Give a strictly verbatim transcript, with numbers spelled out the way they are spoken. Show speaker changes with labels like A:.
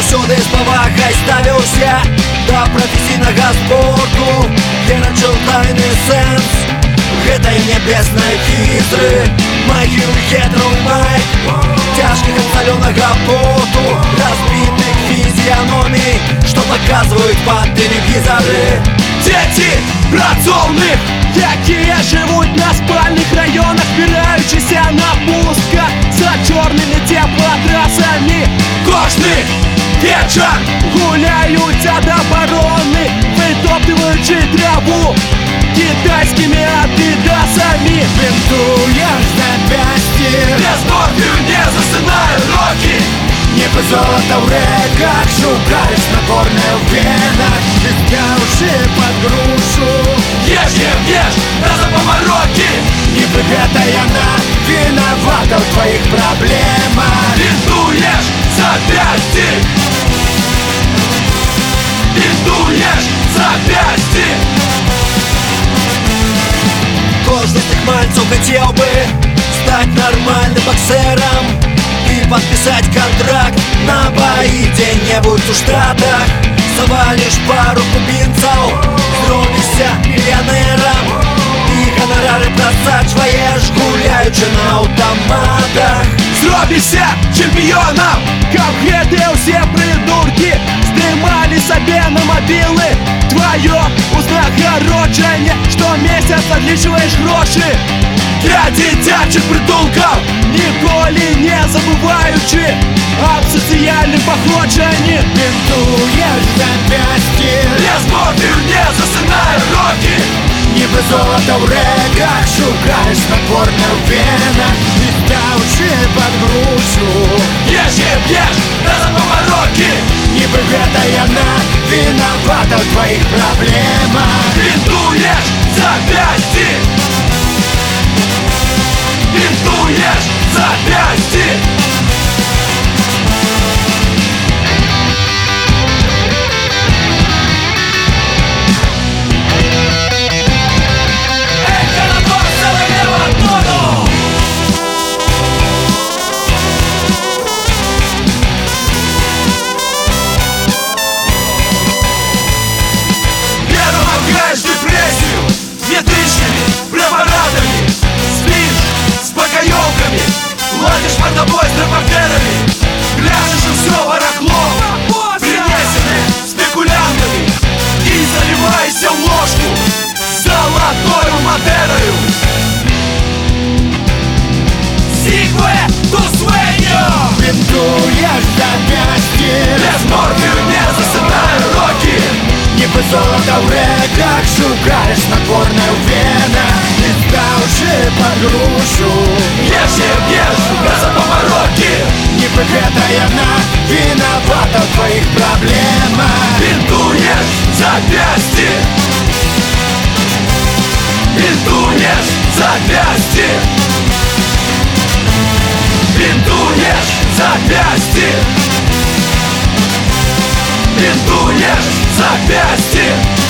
A: Усюди з повагою ставився до професійного спорту, де начал тайный сенс этой небесной хитры. Мои хитрый майк, тяжких от соленого поту, разбитых физиономий, что показывают по телевизоры.
B: Дети працовних, які живуть на спальних районах, спираючися на пустка за чорними теплотрасами. Кожний вечір гуляються до оборони, витоптуючи траву китайскими адидасами.
A: Бинтуешь запястье,
B: Без морфию не засынаю руки.
A: небо золото в реках, шукаешь на горных венах, взявши под грушу.
B: Ешь, ешь, ешь, да за повороки.
A: Неприкрытая она виновата в твоих проблемах.
B: Бинтуешь запястье, бинтуешь запястье.
A: Каждый из этих мальцев хотел бы стать нормальным боксером и подписать контракт на бои где-нибудь в Штатах. Завалишь пару кубинцев, сделаешься миллионером, и гонорары просачиваешь, гуляючи на автоматах.
B: Зробишся чемпіоном, конкрети усі придурки здимали себе на мобілы. Твое узнагородження, щомісяць отлічуєш гроші для дитячих притулків, ніколи не забуваючи об соціальнім походженні.
A: Бинтуешь запястье,
B: Без морфію не засинаю руки.
A: небо золото в реках, шукаешь на горных венах, взявши под грушу.
B: Ешь, ешь, ешь, да за повороки.
A: Неприкрытая она виновата в твоих проблемах.
B: Бинтуешь запястье, бинтуешь запястье. Метричными препаратами спишь с покоёвками, ладишь мордобой с репортерами, гляжешь и все барахло, принесенное спекулянтами, и заливайся в ложку золотою Мадерою. Сикве ту суэньо.
A: Бинтуешь запястье,
B: Без морфию не засынаю руки.
A: небо золото в реках, шукаешь на горных венах, взявши под грушу.
B: Ешь, ешь, ешь, да за повороки.
A: Неприкрытая она виновата в твоих проблемах.
B: Бинтуешь запястье, бинтуешь запястье, бинтуешь запястье, бинтуешь запястье.